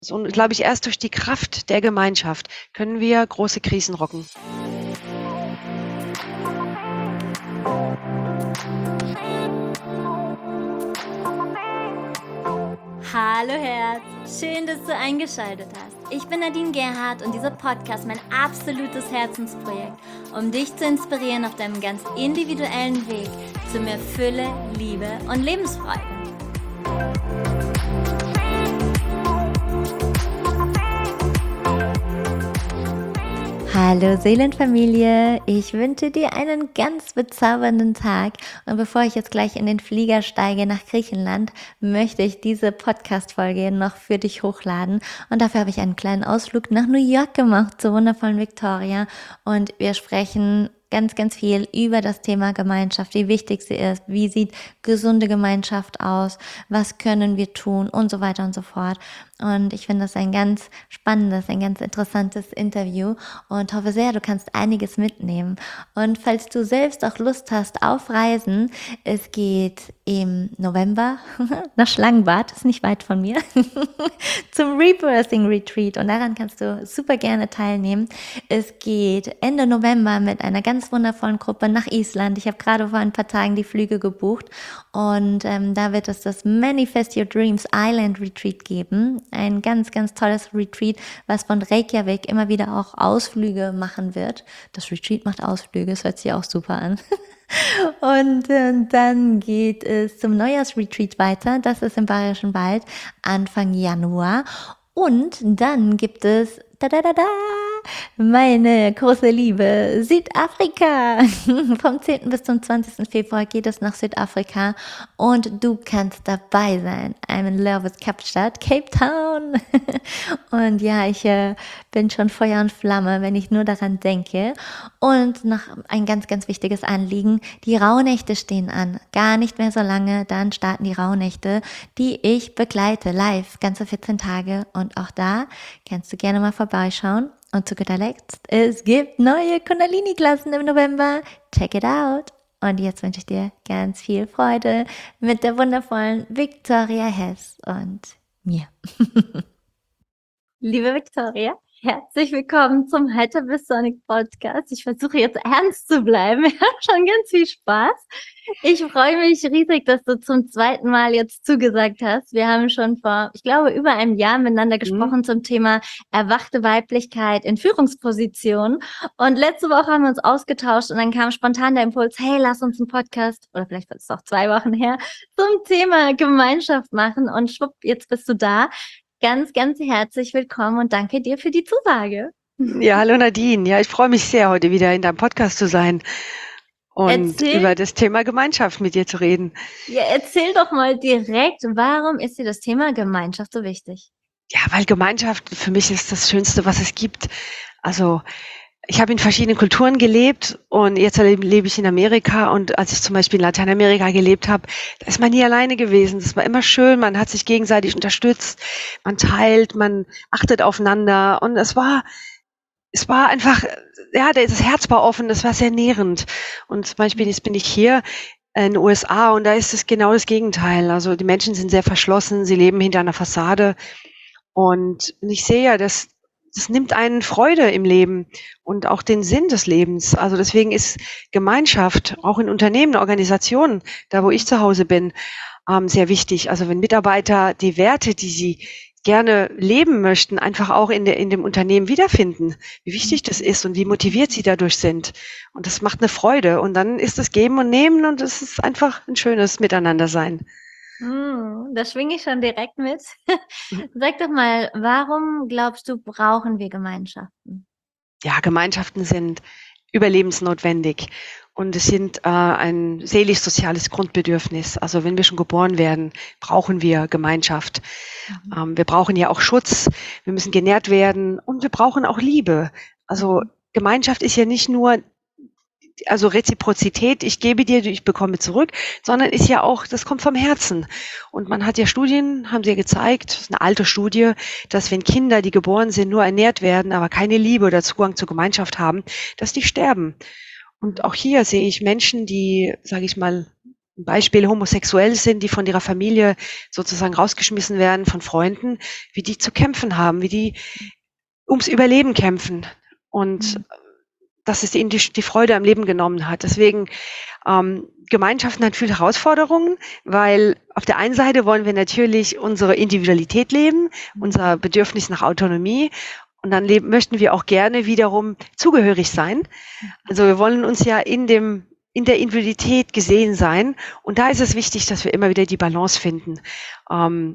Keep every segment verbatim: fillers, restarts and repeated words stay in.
Und glaube ich, erst durch die Kraft der Gemeinschaft können wir große Krisen rocken. Hallo Herz, schön, dass du eingeschaltet hast. Ich bin Nadine Gerhardt und dieser Podcast ist mein absolutes Herzensprojekt, um dich zu inspirieren auf deinem ganz individuellen Weg zu mehr Fülle, Liebe und Lebensfreude. Hallo Seelenfamilie, ich wünsche dir einen ganz bezaubernden Tag und bevor ich jetzt gleich in den Flieger steige nach Griechenland, möchte ich diese Podcast-Folge noch für dich hochladen und dafür habe ich einen kleinen Ausflug nach New York gemacht, zur wundervollen Victoria, und wir sprechen ganz, ganz viel über das Thema Gemeinschaft, wie wichtig sie ist, wie sieht gesunde Gemeinschaft aus, was können wir tun und so weiter und so fort. Und ich finde das ein ganz spannendes, ein ganz interessantes Interview und hoffe sehr, du kannst einiges mitnehmen. Und falls du selbst auch Lust hast auf Reisen, es geht im November nach Schlangenbad, ist nicht weit von mir, zum Rebirthing Retreat und daran kannst du super gerne teilnehmen. Es geht Ende November mit einer ganz wundervollen Gruppe nach Island. Ich habe gerade vor ein paar Tagen die Flüge gebucht und ähm, da wird es das Manifest Your Dreams Island Retreat geben. Ein ganz, ganz tolles Retreat, was von Reykjavik immer wieder auch Ausflüge machen wird. Das Retreat macht Ausflüge, das hört sich auch super an. Und äh, dann geht es zum Neujahrsretreat weiter. Das ist im Bayerischen Wald Anfang Januar. Und dann gibt es da da da da meine große Liebe, Südafrika. Vom zehnten bis zum zwanzigsten Februar geht es nach Südafrika und du kannst dabei sein. I'm in love with Kapstadt, Cape Town. Und ja, ich äh, bin schon Feuer und Flamme, wenn ich nur daran denke. Und noch ein ganz, ganz wichtiges Anliegen, die Rauhnächte stehen an. Gar nicht mehr so lange, dann starten die Rauhnächte, die ich begleite, live, ganze vierzehn Tage. Und auch da kannst du gerne mal vorbeischauen. Und zu guter Letzt, es gibt neue Kundalini-Klassen im November. Check it out. Und jetzt wünsche ich dir ganz viel Freude mit der wundervollen Victoria Hess und mir. Liebe Victoria, herzlich willkommen zum Hyperbaric Podcast. Ich versuche jetzt ernst zu bleiben. Wir haben schon ganz viel Spaß. Ich freue mich riesig, dass du zum zweiten Mal jetzt zugesagt hast. Wir haben schon vor, ich glaube, über einem Jahr miteinander gesprochen mhm. zum Thema erwachte Weiblichkeit in Führungspositionen. Und letzte Woche haben wir uns ausgetauscht und dann kam spontan der Impuls, hey, lass uns einen Podcast, oder vielleicht war es auch zwei Wochen her, zum Thema Gemeinschaft machen. Und schwupp, jetzt bist du da. Ganz, ganz herzlich willkommen und danke dir für die Zusage. Ja, hallo Nadine. Ja, ich freue mich sehr, heute wieder in deinem Podcast zu sein und erzähl, über das Thema Gemeinschaft mit dir zu reden. Ja, erzähl doch mal direkt, warum ist dir das Thema Gemeinschaft so wichtig? Ja, weil Gemeinschaft für mich ist das Schönste, was es gibt. Also ich habe in verschiedenen Kulturen gelebt und jetzt lebe ich in Amerika, und als ich zum Beispiel in Lateinamerika gelebt habe, da ist man nie alleine gewesen. Das war immer schön, man hat sich gegenseitig unterstützt, man teilt, man achtet aufeinander und es war es war einfach, ja, das Herz war offen, das war sehr nährend. Und zum Beispiel jetzt bin ich hier in den U S A und da ist es genau das Gegenteil. Also die Menschen sind sehr verschlossen, sie leben hinter einer Fassade und ich sehe ja, dass das nimmt einen Freude im Leben und auch den Sinn des Lebens. Also deswegen ist Gemeinschaft auch in Unternehmen, Organisationen, da wo ich zu Hause bin, ähm, sehr wichtig. Also wenn Mitarbeiter die Werte, die sie gerne leben möchten, einfach auch in, der, in dem Unternehmen wiederfinden, wie wichtig das ist und wie motiviert sie dadurch sind. Und das macht eine Freude. Und dann ist es Geben und Nehmen und es ist einfach ein schönes Miteinandersein. Mm, da schwinge ich schon direkt mit. Sag doch mal, warum glaubst du, brauchen wir Gemeinschaften? Ja, Gemeinschaften sind überlebensnotwendig und es sind äh, ein seelisch-soziales Grundbedürfnis. Also wenn wir schon geboren werden, brauchen wir Gemeinschaft. Mhm. Ähm, wir brauchen ja auch Schutz, wir müssen genährt werden und wir brauchen auch Liebe. Also Gemeinschaft ist ja nicht nur also Reziprozität, ich gebe dir, ich bekomme zurück, sondern ist ja auch, das kommt vom Herzen. Und man hat ja Studien, haben sie ja gezeigt, das ist eine alte Studie, dass wenn Kinder, die geboren sind, nur ernährt werden, aber keine Liebe oder Zugang zur Gemeinschaft haben, dass die sterben. Und auch hier sehe ich Menschen, die, sage ich mal, Beispiel homosexuell sind, die von ihrer Familie sozusagen rausgeschmissen werden, von Freunden, wie die zu kämpfen haben, wie die ums Überleben kämpfen und Mhm. dass es ihnen die, die Freude am Leben genommen hat. Deswegen, ähm, Gemeinschaften hat viele Herausforderungen, weil auf der einen Seite wollen wir natürlich unsere Individualität leben, unser Bedürfnis nach Autonomie, und dann leben, möchten wir auch gerne wiederum zugehörig sein. Also wir wollen uns ja in dem in der Individualität gesehen sein, und da ist es wichtig, dass wir immer wieder die Balance finden, ähm,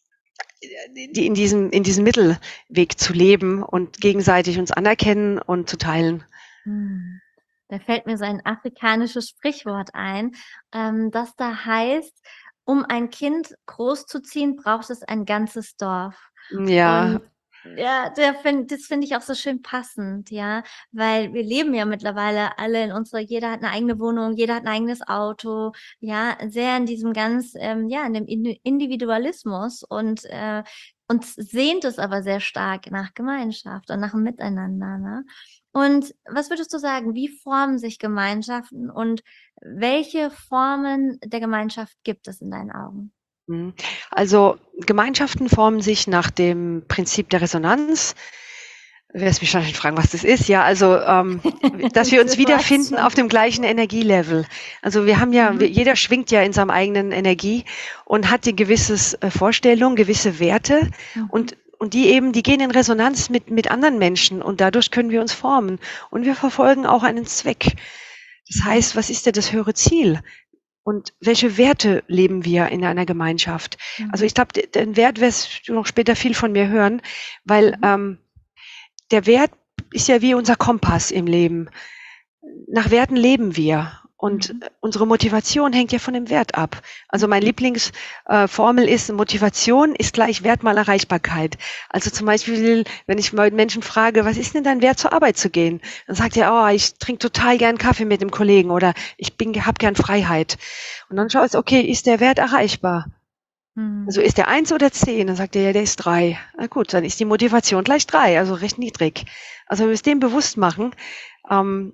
die in diesem in diesem Mittelweg zu leben und gegenseitig uns anerkennen und zu teilen. Hm. Da fällt mir so ein afrikanisches Sprichwort ein, ähm, das da heißt: „Um ein Kind großzuziehen, braucht es ein ganzes Dorf.“ Ja, Und ja, der find das finde ich auch so schön passend, ja, weil wir leben ja mittlerweile alle in unserer jeder hat 'ne eigene Wohnung, jeder hat 'n eigenes Auto, ja, sehr in diesem ganz, ähm ja, in dem Indi Individualismus und, äh, uns sehnt es aber sehr stark nach Gemeinschaft und nach 'm Miteinander, ne? Und was würdest du sagen, wie formen sich Gemeinschaften und welche Formen der Gemeinschaft gibt es in deinen Augen? Mhm. Also, Gemeinschaften formen sich nach dem Prinzip der Resonanz. Du wirst mich wahrscheinlich fragen, was das ist. Ja, also, ähm, dass wir uns Du weißt wiederfinden schon. auf dem gleichen Energielevel. Also, wir haben ja wir Mhm. jeder schwingt ja in seinem eigenen Energie und hat 'n gewisses, äh, Vorstellung, gewisse Werte, Mhm. und und die eben die gehen in Resonanz mit mit anderen Menschen, und dadurch können wir uns formen. Und wir verfolgen auch einen Zweck. Das Mhm. heißt, was ist denn das höhere Ziel? Und welche Werte leben wir in einer Gemeinschaft? Also, Mhm. ich glaube, d den Wert wirst du noch später viel von mir hören, weil, Mhm. ähm, der Wert ist ja wie unser Kompass im Leben. Nach Werten leben wir, und Mhm. äh, unsere Motivation hängt ja von dem Wert ab. Also, mein Mhm. Lieblings äh, Formel ist: Motivation ist gleich Wert mal Erreichbarkeit. Also, zum Beispiel, wenn ich mal Menschen frage: „Was ist denn dein Wert, zur Arbeit zu gehen?“ Dann sagt er: „Oh, ich trinke total gern Kaffee mit dem Kollegen“, oder „Ich bin habe gern Freiheit.“ Und dann schaust du: „Okay, ist der Wert erreichbar?“ Also, Mhm. ist der eins oder zehn? Dann sagt er: „Ja, der ist drei.“ Na gut, dann ist die Motivation gleich drei, also recht niedrig. Also, wenn wir uns dem bewusst machen, ähm,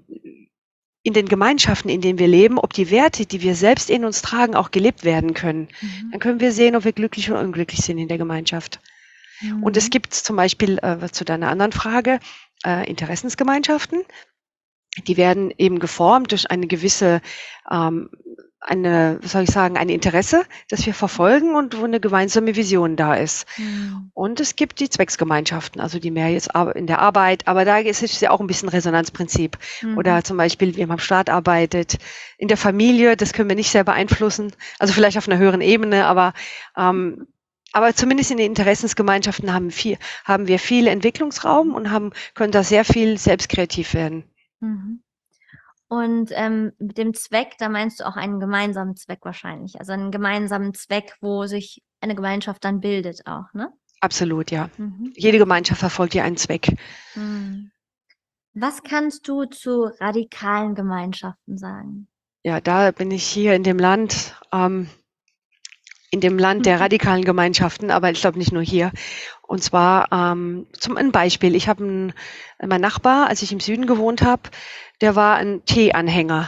in den Gemeinschaften, in denen wir leben, ob die Werte, die wir selbst in uns tragen, auch gelebt werden können, Mhm. dann können wir sehen, ob wir glücklich oder unglücklich sind in der Gemeinschaft. Und es Mhm. gibt zum Beispiel, äh, zu deiner anderen Frage, äh, Interessensgemeinschaften. Die werden eben geformt durch eine gewisse, ähm eine, wie soll ich sagen, ein Interesse, das wir verfolgen und wo 'ne gemeinsame Vision da ist. Mhm. Und es gibt die Zwecksgemeinschaften, also die mehr jetzt ar in der Arbeit, aber da ist es ja auch 'n bisschen Resonanzprinzip. Mhm. Oder zum Beispiel, wie man am Staat arbeitet, in der Familie, das können wir nicht sehr beeinflussen, also vielleicht auf 'ner höheren Ebene, aber, ähm aber zumindest in den Interessensgemeinschaften haben viel haben wir viel Entwicklungsraum und haben können da sehr viel selbst kreativ werden. Mhm. Und, ähm, mit dem Zweck, da meinst du auch einen gemeinsamen Zweck wahrscheinlich, also einen gemeinsamen Zweck, wo sich eine Gemeinschaft dann bildet auch, ne? Absolut, ja. Mhm. Jede Gemeinschaft verfolgt ja einen Zweck. Mhm. Was kannst du zu radikalen Gemeinschaften sagen? Ja, da bin ich hier in dem Land, ähm in dem Land der Mhm. radikalen Gemeinschaften, aber ich glaube nicht nur hier. Und zwar, ähm, zum ein Beispiel, ich habe 'n mein Nachbar, als ich im Süden gewohnt habe, der war 'n Teeanhänger.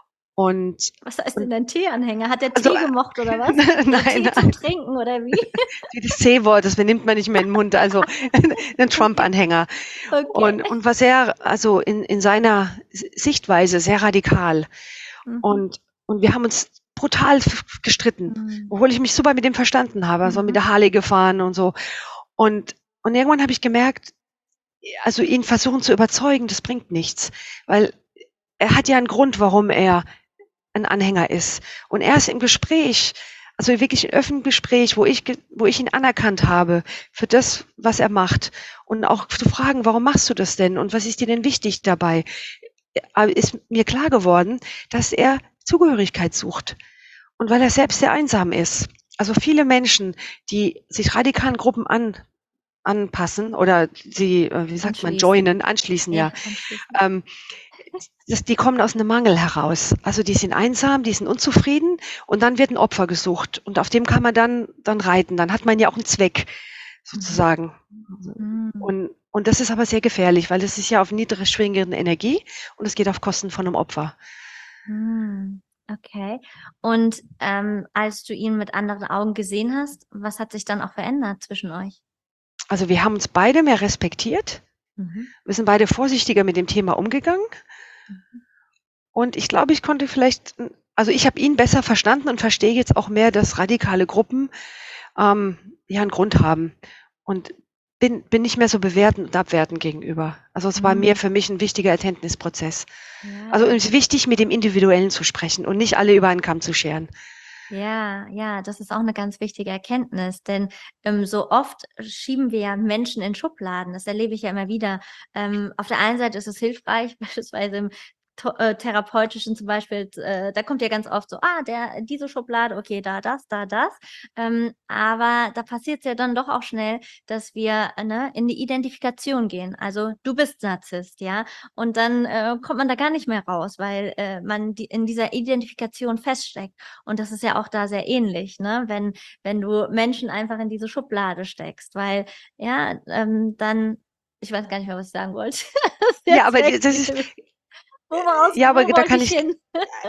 Und Was heißt und denn ein Teeanhänger? Hat der also, Tee äh, gemocht oder was? Oder nein, Tee zum nein. Trinken oder wie? Das C-Wort, das benimmt man nicht mehr in 'n Mund, also 'n Okay. Trump-Anhänger. Okay. Und und war sehr also in in seiner S Sichtweise sehr radikal. Mhm. Und und wir haben uns brutal f f gestritten, Mhm. obwohl ich mich super mit ihm verstanden habe, also mit Mhm. der Harley gefahren und so. Und und irgendwann habe ich gemerkt, also ihn versuchen zu überzeugen, das bringt nichts, weil er hat ja 'n Grund, warum er 'n Anhänger ist. Und erst im Gespräch, also wirklich im offenen Gespräch, wo ich ge wo ich ihn anerkannt habe für das, was er macht, und auch zu fragen: „Warum machst du das denn und was ist dir denn wichtig dabei?“ Äh, ist mir klar geworden, dass er Zugehörigkeit sucht und weil er selbst sehr einsam ist. Also viele Menschen, die sich radikalen Gruppen an anpassen oder sie, äh, wie sagt man, Anschließen. joinen, anschließen, Ja, ja, anschließen. ähm, das die kommen aus 'nem Mangel heraus. Also, die sind einsam, die sind unzufrieden, und dann wird 'n Opfer gesucht, und auf dem kann man dann dann reiten. Dann hat man ja auch 'n Zweck Mhm. sozusagen. Mhm. Und und das ist aber sehr gefährlich, weil das ist ja auf niedrig schwingende Energie und es geht auf Kosten von 'nem Opfer. Mhm. Okay. Und ähm, als du ihn mit anderen Augen gesehen hast, was hat sich dann auch verändert zwischen euch? Also wir haben uns beide mehr respektiert. Mhm. Wir sind beide vorsichtiger mit dem Thema umgegangen. Mhm. Und ich glaube, ich konnte vielleicht, also ich habe ihn besser verstanden und verstehe jetzt auch mehr, dass radikale Gruppen ähm, ja einen Grund haben. Und bin, bin nicht mehr so bewertend und abwertend gegenüber. Also es war mir Mhm. für mich ein wichtiger Erkenntnisprozess. Also Ja. es ist wichtig, mit dem Individuellen zu sprechen und nicht alle über einen Kamm zu scheren. Ja, ja, das ist auch eine ganz wichtige Erkenntnis, denn, ähm, so oft schieben wir ja Menschen in Schubladen. Das erlebe ich ja immer wieder. Ähm, auf der einen Seite ist es hilfreich, beispielsweise im to äh, Therapeutischen zum Beispiel, äh, da kommt ja ganz oft so: „Ah, der diese Schublade, okay, da das, da das.“ Ähm, aber da passiert's ja dann doch auch schnell, dass wir, äh, ne, in die Identifikation gehen. Also, du bist Narzisst, ja? Und dann, äh, kommt man da gar nicht mehr raus, weil, äh, man die in dieser Identifikation feststeckt. Und das ist ja auch da sehr ähnlich, ne? Wenn wenn du Menschen einfach in diese Schublade steckst, weil, ja, ähm, dann ich weiß gar nicht mehr, was ich sagen wollte. Das ist Ja, jetzt aber weg. das ist, Woraus ja, aber wo da wollte kann ich ich hin?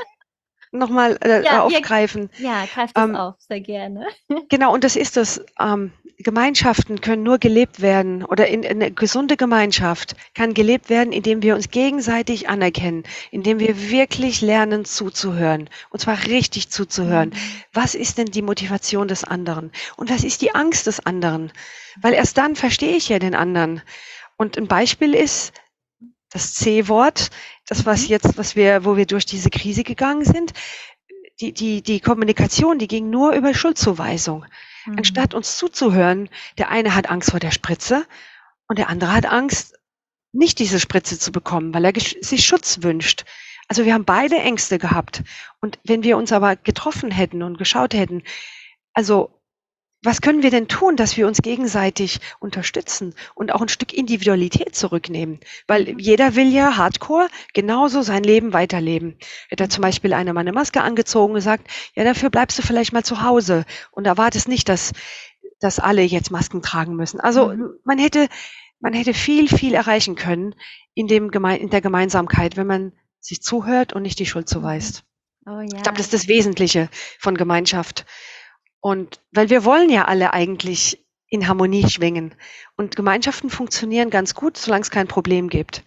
nochmal äh, Ja, ja, aufgreifen. ja, greif das Ähm, auf, sehr gerne. Genau, und das ist es. Ähm, Gemeinschaften können nur gelebt werden oder in, in eine gesunde Gemeinschaft kann gelebt werden, indem wir uns gegenseitig anerkennen, indem wir wirklich lernen zuzuhören und zwar richtig zuzuhören. Mhm. Was ist denn die Motivation des anderen und was ist die Angst des anderen? Weil erst dann verstehe ich ja den anderen. Und ein Beispiel ist das C-Wort, das was Mhm. jetzt, was wir, wo wir durch diese Krise gegangen sind. Die, die, die Kommunikation, die ging nur über Schuldzuweisung. Anstatt Mhm. uns zuzuhören, der eine hat Angst vor der Spritze und der andere hat Angst, nicht diese Spritze zu bekommen, weil er sich Schutz wünscht. Also wir haben beide Ängste gehabt. Und wenn wir uns aber getroffen hätten und geschaut hätten, also was können wir denn tun, dass wir uns gegenseitig unterstützen und auch ein Stück Individualität zurücknehmen? Weil Mhm. jeder will ja hardcore genauso sein Leben weiterleben. Hätte zum Mhm. Beispiel einer mal eine Maske angezogen und gesagt, ja, dafür bleibst du vielleicht mal zu Hause und erwartest nicht, dass, dass alle jetzt Masken tragen müssen. Also Mhm. man hätte, man hätte viel, viel erreichen können in, dem Geme in der Gemeinsamkeit, wenn man sich zuhört und nicht die Schuld Mhm. zuweist. Oh Ich glaube, ja. das ist das Wesentliche von Gemeinschaft. Und weil wir wollen ja alle eigentlich in Harmonie schwingen. Und Gemeinschaften funktionieren ganz gut, solange es kein Problem gibt.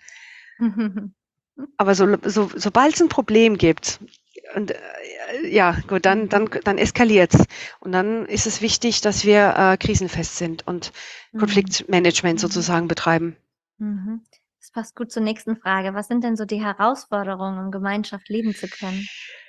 Aber so, so, sobald es ein Problem gibt, und äh, ja, gut, dann, dann, Mhm. dann eskaliert's. Und dann ist es wichtig, dass wir äh, krisenfest sind und Mhm. Konfliktmanagement Mhm. sozusagen betreiben. Mhm. Das passt gut zur nächsten Frage. Was sind denn so die Herausforderungen, um Gemeinschaft leben zu können?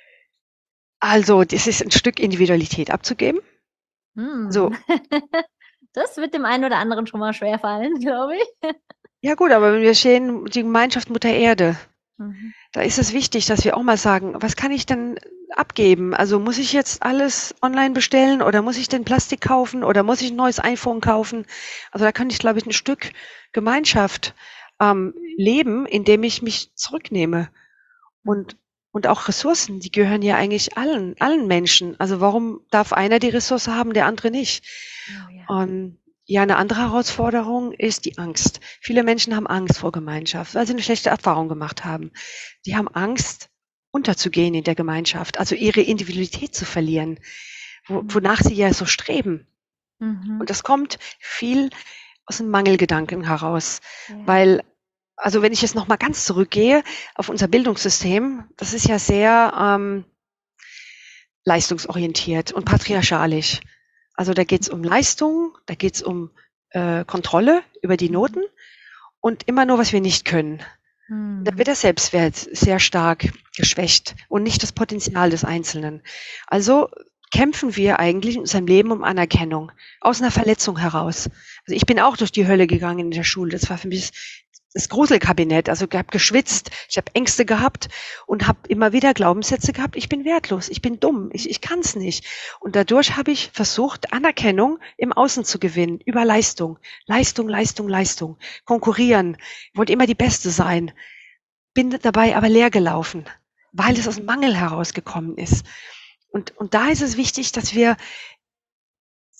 Also, das ist ein Stück Individualität abzugeben. Hm. Also, Das wird dem einen oder anderen schon mal schwerfallen, glaube ich. ja gut, aber wenn wir sehen, die Gemeinschaft Mutter Erde, Mhm. da ist es wichtig, dass wir auch mal sagen, was kann ich denn abgeben? Also muss ich jetzt alles online bestellen oder muss ich denn Plastik kaufen oder muss ich ein neues iPhone kaufen? Also da kann ich, glaube ich, ein Stück Gemeinschaft ähm, leben, indem ich mich zurücknehme. Und, Mhm. und auch Ressourcen, die gehören ja eigentlich allen, allen Menschen. Also warum darf einer die Ressource haben, der andere nicht? Oh ja. Und ja, eine andere Herausforderung ist die Angst. Viele Menschen haben Angst vor Gemeinschaft, weil sie eine schlechte Erfahrung gemacht haben. Die haben Angst, unterzugehen in der Gemeinschaft, also ihre Individualität zu verlieren, wo, Mhm. wonach sie ja so streben. Und Mhm. das kommt viel aus dem Mangelgedanken heraus, Ja. weil, also wenn ich jetzt noch mal ganz zurückgehe auf unser Bildungssystem, das ist ja sehr ähm, leistungsorientiert und patriarchalisch. Also da geht's um Leistung, da geht's um äh, Kontrolle über die Mhm. Noten und immer nur, was wir nicht können. Da Mhm. wird der Selbstwert sehr stark geschwächt und nicht das Potenzial des Einzelnen. Also kämpfen wir eigentlich in unserem Leben um Anerkennung aus einer Verletzung heraus. Also ich bin auch durch die Hölle gegangen in der Schule. Das war für mich das Gruselkabinett. Also ich habe geschwitzt, ich habe Ängste gehabt und habe immer wieder Glaubenssätze gehabt, ich bin wertlos, ich bin dumm, ich, ich kann es nicht. Und dadurch habe ich versucht, Anerkennung im Außen zu gewinnen, über Leistung. Leistung, Leistung, Leistung. Konkurrieren. Ich wollte immer die Beste sein. Bin dabei aber leer gelaufen, weil es aus dem Mangel herausgekommen ist. Und, und da ist es wichtig, dass wir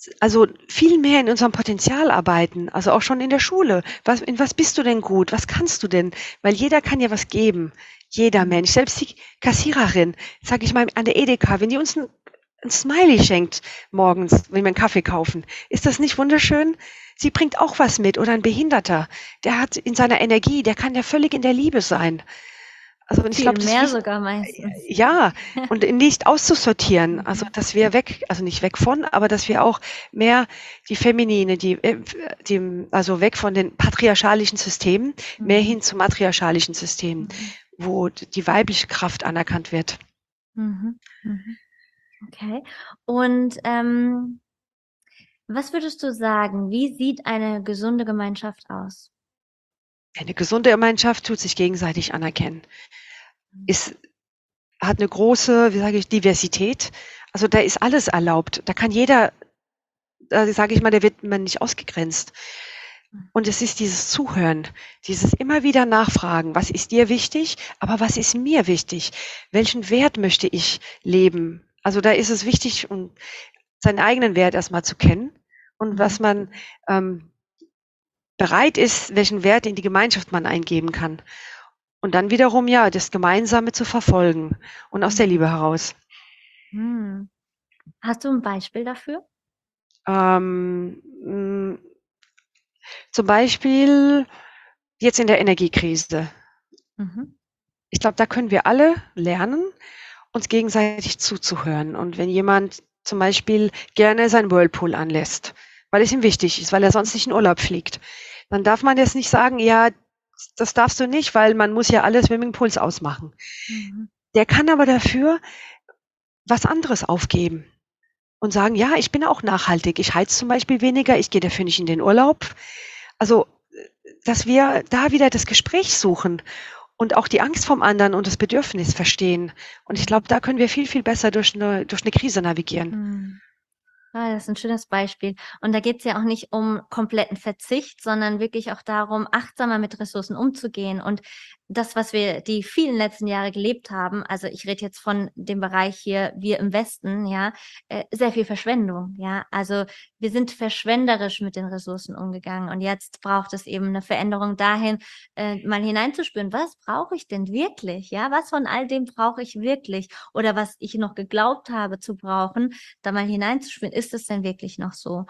also viel mehr in unserem Potenzial arbeiten, also auch schon in der Schule. Was, in was bist du denn gut? Was kannst du denn? Weil jeder kann ja was geben. Jeder Mensch, selbst die Kassiererin, sage ich mal, an der Edeka, wenn die uns ein, ein Smiley schenkt morgens, wenn wir einen Kaffee kaufen, ist das nicht wunderschön? Sie bringt auch was mit. Oder ein Behinderter, der hat in seiner Energie, der kann ja völlig in der Liebe sein. Also und ich Viel glaube, das mehr wichtig, sogar meistens. ja, und nicht auszusortieren, also Mhm. dass wir weg, also nicht weg von, aber dass wir auch mehr die feminine, die, äh, die also weg von den patriarchalischen Systemen, mehr Mhm. hin zu matriarchalischen Systemen, Mhm. wo die weibliche Kraft anerkannt wird. Mhm. Mhm. Okay. Und ähm, was würdest du sagen, wie sieht eine gesunde Gemeinschaft aus? Eine gesunde Gemeinschaft tut sich gegenseitig anerkennen, ist, hat eine große, wie sage ich, Diversität. Also da ist alles erlaubt. Da kann jeder, da sage ich mal, da wird man nicht ausgegrenzt. Und es ist dieses Zuhören, dieses immer wieder nachfragen, was ist dir wichtig, aber was ist mir wichtig? Welchen Wert möchte ich leben? Also da ist es wichtig, um seinen eigenen Wert erstmal zu kennen und was Mhm. man ähm, bereit ist, welchen Wert in die Gemeinschaft man eingeben kann. Und dann wiederum, ja, das Gemeinsame zu verfolgen und aus der Mhm. Liebe heraus. Hm. Hast du ein Beispiel dafür? Ähm, mh, zum Beispiel jetzt in der Energiekrise. Mhm. Ich glaube, da können wir alle lernen, uns gegenseitig zuzuhören. Und wenn jemand zum Beispiel gerne sein Whirlpool anlässt, weil es ihm wichtig ist, weil er sonst nicht in Urlaub fliegt, dann darf man jetzt nicht sagen, ja, das darfst du nicht, weil man muss ja alles Swimmingpools ausmachen. Mhm. Der kann aber dafür was anderes aufgeben und sagen, ja, ich bin auch nachhaltig. Ich heiz zum Beispiel weniger, ich gehe dafür nicht in den Urlaub. Also, dass wir da wieder das Gespräch suchen und auch die Angst vom anderen und das Bedürfnis verstehen. Und ich Mhm. glaube, da können wir viel, viel besser durch eine, durch eine Krise navigieren. Mhm. Ah, das ist ein schönes Beispiel. Und da geht's ja auch nicht um kompletten Verzicht, sondern wirklich auch darum, achtsamer mit Ressourcen umzugehen. Und das, was wir die vielen letzten Jahre gelebt haben, also ich rede jetzt von dem Bereich hier, wir im Westen, ja, äh, sehr viel Verschwendung, ja. Also wir sind verschwenderisch mit den Ressourcen umgegangen. Und jetzt braucht es eben eine Veränderung dahin, äh, mal hineinzuspüren, was brauche ich denn wirklich? Ja, was von all dem brauche ich wirklich? Oder was ich noch geglaubt habe zu brauchen, da mal hineinzuspüren, ist es denn wirklich noch so?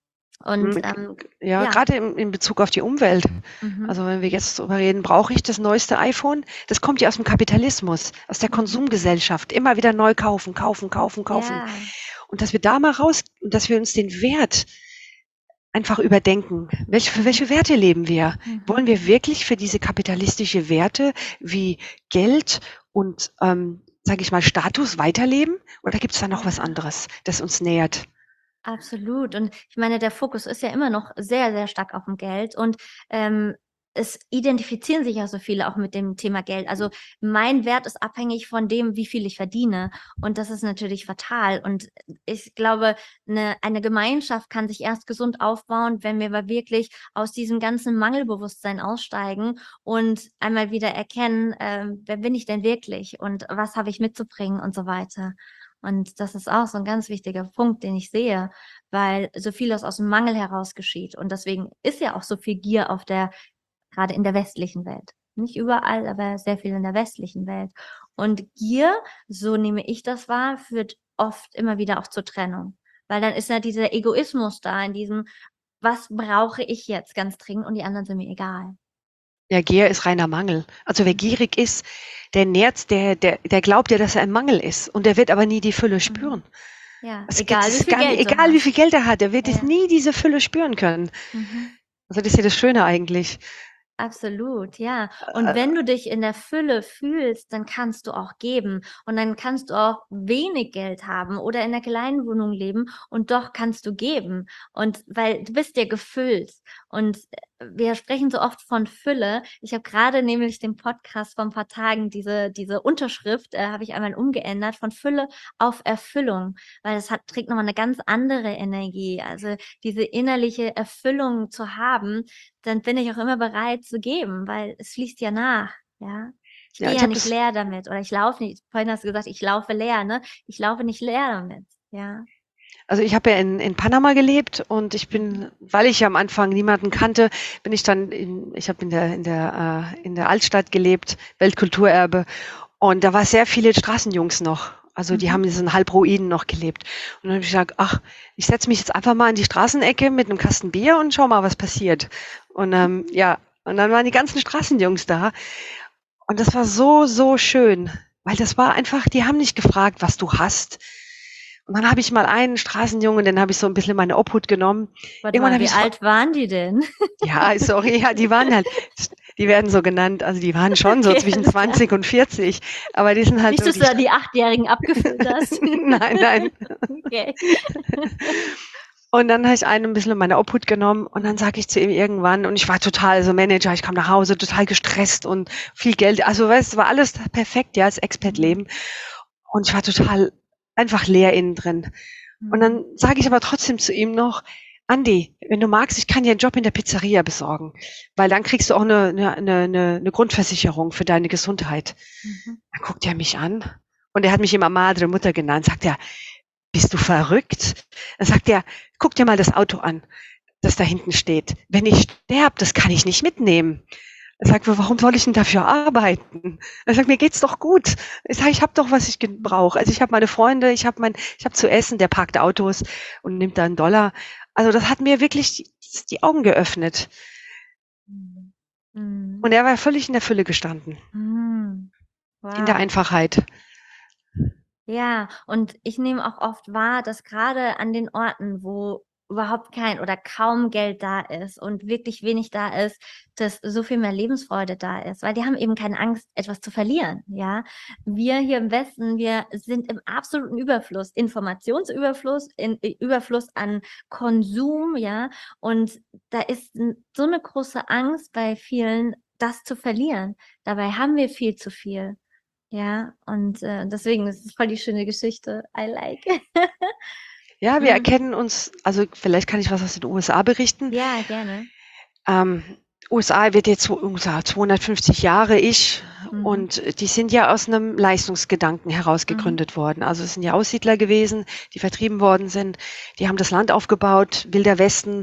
Und Hm, ähm, ja, ja, gerade im in Bezug auf die Umwelt. mhm. Also, wenn wir jetzt darüber reden, brauche ich das neueste iPhone? Das kommt ja aus dem Kapitalismus, aus der Mhm. Konsumgesellschaft. Immer wieder neu kaufen, kaufen, kaufen, kaufen. Ja, Und dass wir da mal raus und dass wir uns den Wert einfach überdenken. Welche, für mhm. welche Werte leben wir? Mhm. Wollen wir wirklich für diese kapitalistische Werte wie Geld und, ähm, sage ich mal, Status weiterleben? Oder gibt es da noch was Ja. anderes, das uns nährt? Absolut. Und ich meine, der Fokus ist ja immer noch sehr, sehr stark auf dem Geld und, ähm, es identifizieren sich ja so viele auch mit dem Thema Geld. Also, mein Wert ist abhängig von dem, wie viel ich verdiene und das ist natürlich fatal. Und ich glaube, 'ne eine Gemeinschaft kann sich erst gesund aufbauen, wenn wir aber wirklich aus diesem ganzen Mangelbewusstsein aussteigen und einmal wieder erkennen, ähm, wer bin ich denn wirklich und was habe ich mitzubringen und so weiter. Und das ist auch so ein ganz wichtiger Punkt, den ich sehe, weil so vieles aus dem Mangel heraus geschieht. Und deswegen ist ja auch so viel Gier auf der gerade in der westlichen Welt. Nicht überall, aber sehr viel in der westlichen Welt. Und Gier, so nehme ich das wahr, führt oft immer wieder auch zur Trennung. Weil dann ist ja dieser Egoismus da in diesem: „Was brauche ich jetzt ganz dringend und die anderen sind mir egal.“ Ja, Gier ist reiner Mangel. Also wer Mhm. gierig ist, der nährt, der, der, der glaubt ja, dass er im Mangel ist. Und der wird aber nie die Fülle Mhm. spüren. Ja, Es geht, egal wie es ist viel gar nicht, Geld du egal wie viel hast. Geld er hat, er wird es Ja. nie diese Fülle spüren können. Mhm. Also das ist ja das Schöne eigentlich. Absolut, ja. Und wenn du dich in der Fülle fühlst, dann kannst du auch geben und dann kannst du auch wenig Geld haben oder in 'ner kleinen Wohnung leben und doch kannst du geben. Und weil du bist ja gefüllt und, äh, wir sprechen so oft von Fülle. Ich habe grade nämlich den Podcast vor 'n paar Tagen diese diese Unterschrift, äh, habe ich einmal umgeändert von Fülle auf Erfüllung, weil das hat trägt noch mal 'ne ganz andere Energie. Also, diese innerliche Erfüllung zu haben, dann bin ich auch immer bereit zu geben, weil es fließt ja nach, ja. Ich Ja, gehe ich ja habe nicht das, leer damit oder ich laufe nicht vorhin hast du gesagt, ich laufe leer, ne? Ich laufe nicht leer damit, ja. Also ich habe ja in, in Panama gelebt und ich bin, weil ich ja am Anfang niemanden kannte, bin ich dann in, ich habe in der in der äh, in der Altstadt gelebt, Weltkulturerbe, und da war sehr viele Straßenjungs noch. Also die haben in Mhm. diesen Halbruinen noch gelebt. Und dann habe ich gesagt, ach, ich setze mich jetzt einfach mal an die Straßenecke mit einem Kasten Bier und schau mal, was passiert. Und ähm, ja, und dann waren die ganzen Straßenjungs da und das war so, so schön, weil das war einfach, die haben nicht gefragt, was du hast. Und dann habe ich mal einen Straßenjungen, den habe ich so ein bisschen in meine Obhut genommen. Warte Irgendwann mal, habe wie ich, fra- alt waren die denn? ja, sorry, ja, die waren halt, die werden so genannt, also die waren schon so Okay, zwischen alles klar. zwanzig und vierzig, aber die sind halt Nicht, so dass die, du da Stra- die Achtjährigen abgefüllt hast. nein, nein. Okay. Und dann habe ich einen ein bisschen in meine Obhut genommen und dann sage ich zu ihm irgendwann, und ich war total so Manager, ich kam nach Hause total gestresst und viel Geld, also weißt, es war alles perfekt, ja, das Expat-Leben. Und ich war total einfach leer innen drin. Und dann sage ich aber trotzdem zu ihm noch, Andi, wenn du magst, ich kann dir einen Job in der Pizzeria besorgen, weil dann kriegst du auch eine, eine, eine, eine Grundversicherung für deine Gesundheit. Mhm. Dann guckt er mich an und er hat mich immer Madre Mutter genannt, sagt er, bist du verrückt? Dann sagt er, guck dir mal das Auto an, das da hinten steht. Wenn ich sterbe, das kann ich nicht mitnehmen. Er sagt, warum soll ich denn dafür arbeiten? Er sagt, mir geht's doch gut. Ich sage, ich habe doch, was ich brauche. Also ich habe meine Freunde, ich habe mein, ich habe zu essen, der parkt Autos und nimmt da einen Dollar. Also das hat mir wirklich die, die Augen geöffnet. Mhm. Mhm. Und er war völlig in der Fülle gestanden, Mhm. in der Wow. Einfachheit. Ja, und ich nehme auch oft wahr, dass gerade an den Orten, wo überhaupt kein oder kaum Geld da ist und wirklich wenig da ist, dass so viel mehr Lebensfreude da ist, weil die haben eben keine Angst, etwas zu verlieren, ja. Wir hier im Westen, wir sind im absoluten Überfluss, Informationsüberfluss, in, Überfluss an Konsum, ja, und da ist n- so eine große Angst bei vielen, das zu verlieren. Dabei haben wir viel zu viel. Ja, und äh, deswegen ist es voll die schöne Geschichte. I like. Ja, wir Mm, erkennen uns, also vielleicht kann ich was aus den U S A berichten. ja, gerne. Ähm, U S A wird jetzt so ungefähr zweihundertfünfzig Jahre ich Mhm. und die sind ja aus einem Leistungsgedanken heraus Mhm. gegründet worden. Also es sind ja Aussiedler gewesen, die vertrieben worden sind. Die haben das Land aufgebaut, Wilder Westen,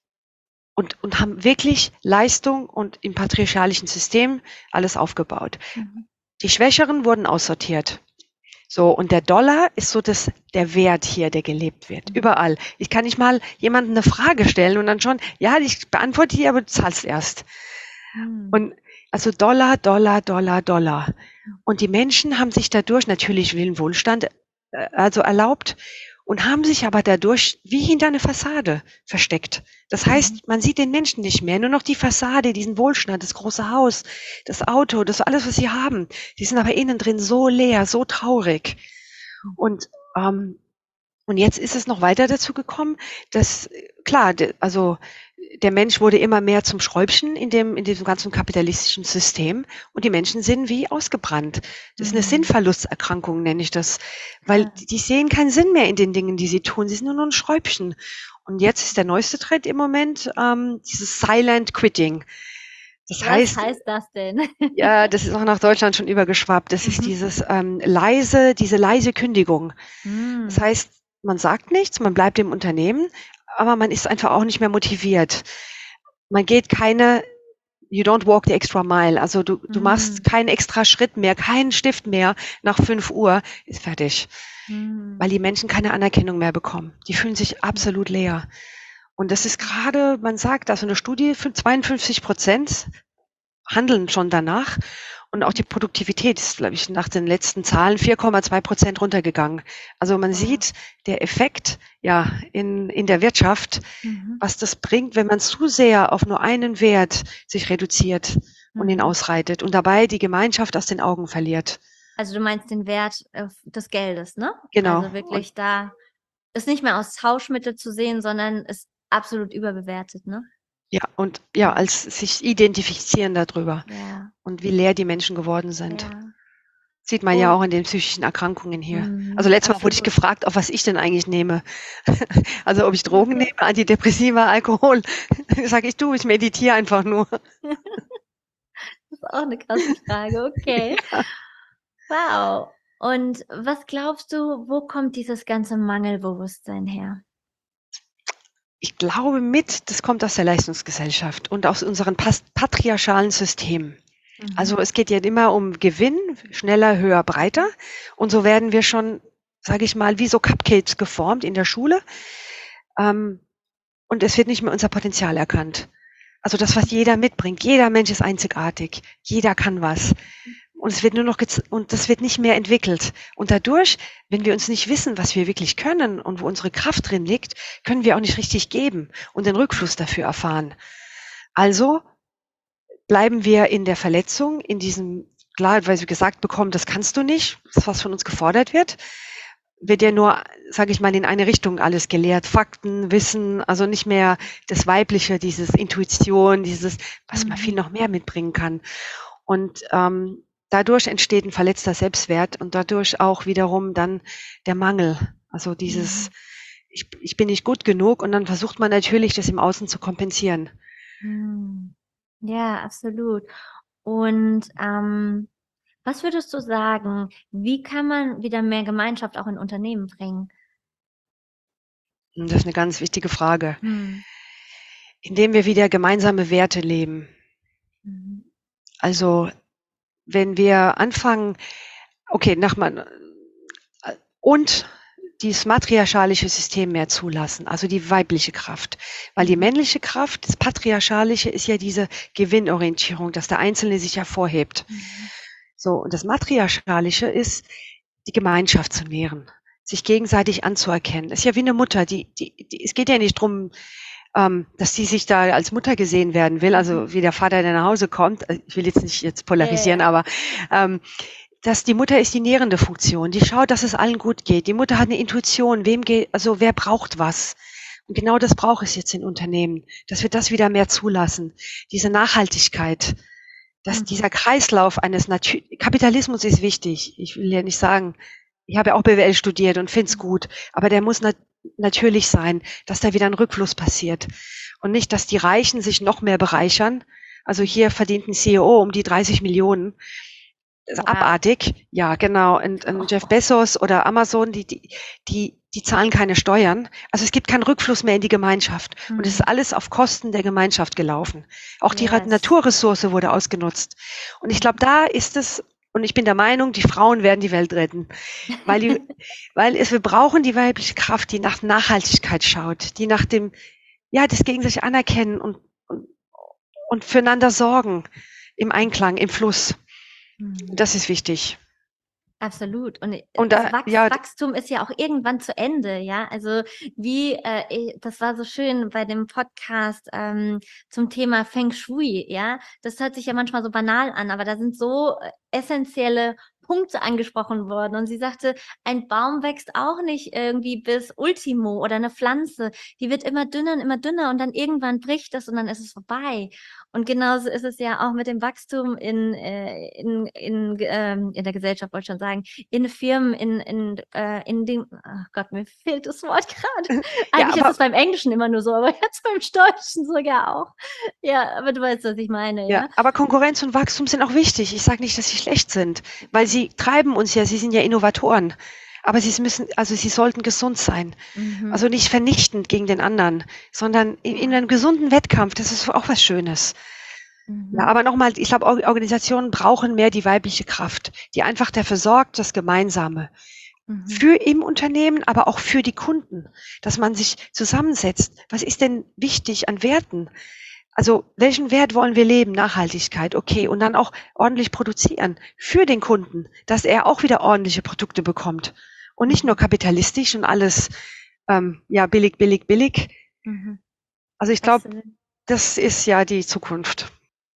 und, und haben wirklich Leistung und im patriarchalischen System alles aufgebaut. Mhm. Die Schwächeren wurden aussortiert. So, und der Dollar ist so das, der Wert hier, der gelebt wird. Mhm. Überall. Ich kann nicht mal jemandem eine Frage stellen und dann schon, ja, ich beantworte die, aber du zahlst erst. Mhm. Und also Dollar, Dollar, Dollar, Dollar. Und die Menschen haben sich dadurch natürlich willen Wohlstand äh, also erlaubt und haben sich aber dadurch wie hinter eine Fassade versteckt. Das Mhm. heißt, man sieht den Menschen nicht mehr, nur noch die Fassade, diesen Wohlstand, das große Haus, das Auto, das alles, was sie haben. Die sind aber innen drin so leer, so traurig. Und ähm, und jetzt ist es noch weiter dazu gekommen, dass äh, klar, de, also der Mensch wurde immer mehr zum Schräubchen in dem in diesem ganzen kapitalistischen System und die Menschen sind wie ausgebrannt. Das ist eine Mhm. Sinnverlusterkrankung, nenne ich das, weil Ja. die, die sehen keinen Sinn mehr in den Dingen, die sie tun. Sie sind nur noch ein Schräubchen. Und jetzt ist der neueste Trend im Moment ähm, dieses Silent Quitting. Das Was heißt, heißt das denn? ja, das ist auch nach Deutschland schon übergeschwappt. Das ist Mhm. dieses ähm, leise, diese leise Kündigung. Das Mhm. heißt, man sagt nichts, man bleibt im Unternehmen, aber man ist einfach auch nicht mehr motiviert. Man geht keine, you don't walk the extra mile. Also du, du machst Mhm. keinen extra Schritt mehr, keinen Stift mehr nach fünf Uhr, ist fertig. Weil Mhm. die Menschen keine Anerkennung mehr bekommen. Die fühlen sich absolut leer. Und das ist gerade, man sagt, also eine Studie, zweiundfünfzig Prozent handeln schon danach. Und auch die Produktivität ist, glaube ich, nach den letzten Zahlen vier Komma zwei Prozent runtergegangen. Also man Wow. sieht der Effekt ja in, in der Wirtschaft, Mhm. was das bringt, wenn man zu sehr auf nur einen Wert sich reduziert und ihn Mhm. ausreitet und dabei die Gemeinschaft aus den Augen verliert. Also du meinst den Wert äh, des Geldes, ne? Genau. Also Und wirklich da ist nicht mehr als Tauschmittel zu sehen, sondern ist absolut überbewertet, ne? ja, und ja, Mhm. als sich identifizieren darüber Ja, und wie leer die Menschen geworden sind. ja. Sieht man ja Oh, auch in den psychischen Erkrankungen hier. Also mhm, letztes Mal wurde ich absolut. gefragt, auf was ich denn eigentlich nehme. Also ob ich Drogen Okay. nehme, Antidepressiva, Alkohol. Sag ich, du, ich meditiere einfach nur. Das ist auch eine krasse Frage, okay. Wow. Und was glaubst du, wo kommt dieses ganze Mangelbewusstsein her? Ich glaube mit, das kommt aus der Leistungsgesellschaft und aus unseren pas- patriarchalen Systemen. Mhm. Also es geht ja immer um Gewinn, schneller, höher, breiter. Und so werden wir schon, sage ich mal, wie so Cupcakes geformt in der Schule. Ähm, und es wird nicht mehr unser Potenzial erkannt. Also das, was jeder mitbringt. Jeder Mensch ist einzigartig. Jeder kann was. Und es wird nur noch gez- und das wird nicht mehr entwickelt. Und dadurch, wenn wir uns nicht wissen, was wir wirklich können und wo unsere Kraft drin liegt, können wir auch nicht richtig geben und den Rückfluss dafür erfahren. Also bleiben wir in der Verletzung, in diesem, klar, weil wir gesagt bekommen, das kannst du nicht, das was von uns gefordert wird, wird ja nur, sage ich mal, in eine Richtung alles gelehrt. Fakten, Wissen, also nicht mehr das Weibliche, dieses Intuition, dieses, was man Mhm. viel noch mehr mitbringen kann. Und ähm, dadurch entsteht ein verletzter Selbstwert und dadurch auch wiederum dann der Mangel. Also dieses, Mhm. ich, ich bin nicht gut genug und dann versucht man natürlich, das im Außen zu kompensieren. Hm. Ja, absolut. Und ähm, was würdest du sagen, wie kann man wieder mehr Gemeinschaft auch in Unternehmen bringen? Und das ist eine ganz wichtige Frage. Hm. Indem wir wieder gemeinsame Werte leben. Mhm. Also wenn wir anfangen, okay, nach man und dieses matriarchalische System mehr zulassen, also die weibliche Kraft. Weil die Mhm. männliche Kraft, das patriarchalische, ist ja diese Gewinnorientierung, dass der Einzelne sich hervorhebt. Mhm. So, und das matriarchalische ist, die Gemeinschaft zu nähren, sich gegenseitig anzuerkennen. Ist ja wie eine Mutter, die, die, die es geht ja nicht drum, ähm, dass die sich da als Mutter gesehen werden will, also Mhm. wie der Vater, der nach Hause kommt. Ich will jetzt nicht jetzt polarisieren, Ja, ja. aber ähm, dass die Mutter ist die nährende Funktion. Die schaut, dass es allen gut geht. Die Mutter hat eine Intuition. Wem geht, also wer braucht was? Und genau das braucht es jetzt in Unternehmen, dass wir das wieder mehr zulassen. Diese Nachhaltigkeit, dass Mhm. dieser Kreislauf eines Natu- Kapitalismus ist wichtig. Ich will ja nicht sagen, ich habe ja auch B W L studiert und finde es gut, aber der muss nat natürlich sein, dass da wieder ein Rückfluss passiert und nicht, dass die Reichen sich noch mehr bereichern. Also hier verdient ein C E O um die dreißig Millionen. Das ist Wow. abartig. Ja, genau. Und, und Jeff Bezos oder Amazon, die, die, die, die zahlen keine Steuern. Also es gibt keinen Rückfluss mehr in die Gemeinschaft. Und es ist Mhm. alles auf Kosten der Gemeinschaft gelaufen. Auch die Yes. Naturressource wurde ausgenutzt. Und ich glaube, da ist es, und ich bin der Meinung, die Frauen werden die Welt retten. Weil, die, weil es, wir brauchen die weibliche Kraft, die nach Nachhaltigkeit schaut, die nach dem, ja, das gegenseitig anerkennen und, und, und füreinander sorgen. Im Einklang, im Fluss. Mhm. Das ist wichtig. Absolut. Und äh, Und das da, Wachs ja, Wachstum ist ja auch irgendwann zu Ende, ja. Also wie, äh, eh, das war so schön bei dem Podcast ähm, zum Thema Feng Shui, ja. Das hört sich ja manchmal so banal an, aber da sind so äh, essentielle Punkte angesprochen worden. Und sie sagte, ein Baum wächst auch nicht irgendwie bis Ultimo oder eine Pflanze. Die wird immer dünner und immer dünner und dann irgendwann bricht das und dann ist es vorbei. Und genauso ist es ja auch mit dem Wachstum in, äh, in, in, ähm, in der Gesellschaft, wollte ich schon sagen, in Firmen, in, in, äh, in dem, ach Gott, mir fehlt das Wort gerade. ja, Eigentlich ist aber, es beim Englischen immer nur so, aber jetzt beim Deutschen sogar auch. Ja, aber du weißt, was ich meine, ja, ja? aber Konkurrenz und Wachstum sind auch wichtig. Ich sage nicht, dass sie schlecht sind, weil sie treiben uns ja, sie sind ja Innovatoren. Aber sie müssen, also sie sollten gesund sein. Mhm. Also nicht vernichtend gegen den anderen, sondern in, in Ja. einem gesunden Wettkampf. Das ist auch was Schönes. Ja, Mhm. aber nochmal, ich glaube, Organisationen brauchen mehr die weibliche Kraft, die einfach dafür sorgt, das Gemeinsame. Mhm. Für im Unternehmen, aber auch für die Kunden, dass man sich zusammensetzt. Was ist denn wichtig an Werten? Also welchen Wert wollen wir leben? Nachhaltigkeit, okay. Und dann auch ordentlich produzieren für den Kunden, dass er auch wieder ordentliche Produkte bekommt. Und nicht nur kapitalistisch und alles ähm, ja billig, billig, billig. Mhm. Also ich glaube, Absolut. das ist ja die Zukunft.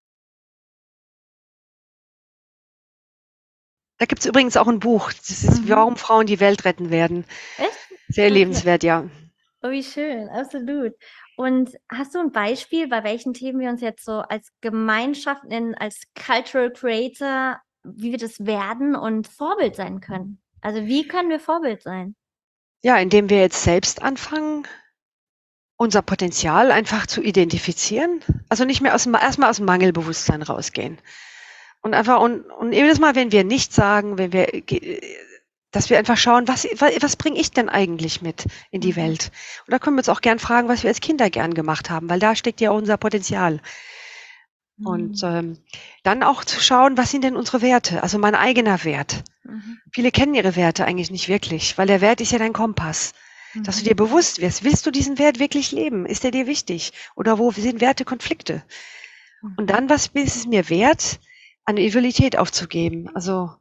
Da gibt's übrigens auch ein Buch. Das ist, Mhm. warum Frauen die Welt retten werden. Echt? Sehr Okay. lebenswert, ja. Oh, wie schön, absolut. Und hast du ein Beispiel, bei welchen Themen wir uns jetzt so als Gemeinschaft nennen, als Cultural Creator, wie wir das werden und Vorbild sein können? Also wie können wir Vorbild sein? Ja, indem wir jetzt selbst anfangen, unser Potenzial einfach zu identifizieren. Also nicht mehr aus dem, erstmal aus dem Mangelbewusstsein rausgehen. Und einfach, und, und jedes Mal, wenn wir nichts sagen, wenn wir, dass wir einfach schauen, was, was, was bringe ich denn eigentlich mit in die Mhm. Welt? Und da können wir uns auch gern fragen, was wir als Kinder gern gemacht haben, weil da steckt ja auch unser Potenzial. Und Mhm. ähm, dann auch zu schauen, was sind denn unsere Werte, also mein eigener Wert. Mhm. Viele kennen ihre Werte eigentlich nicht wirklich, weil der Wert ist ja dein Kompass. Dass du Mhm. dir bewusst wirst, willst du diesen Wert wirklich leben? Ist der dir wichtig? Oder wo sind Wertekonflikte? Und Mhm. dann, was ist es mir wert, an Individualität aufzugeben? Also,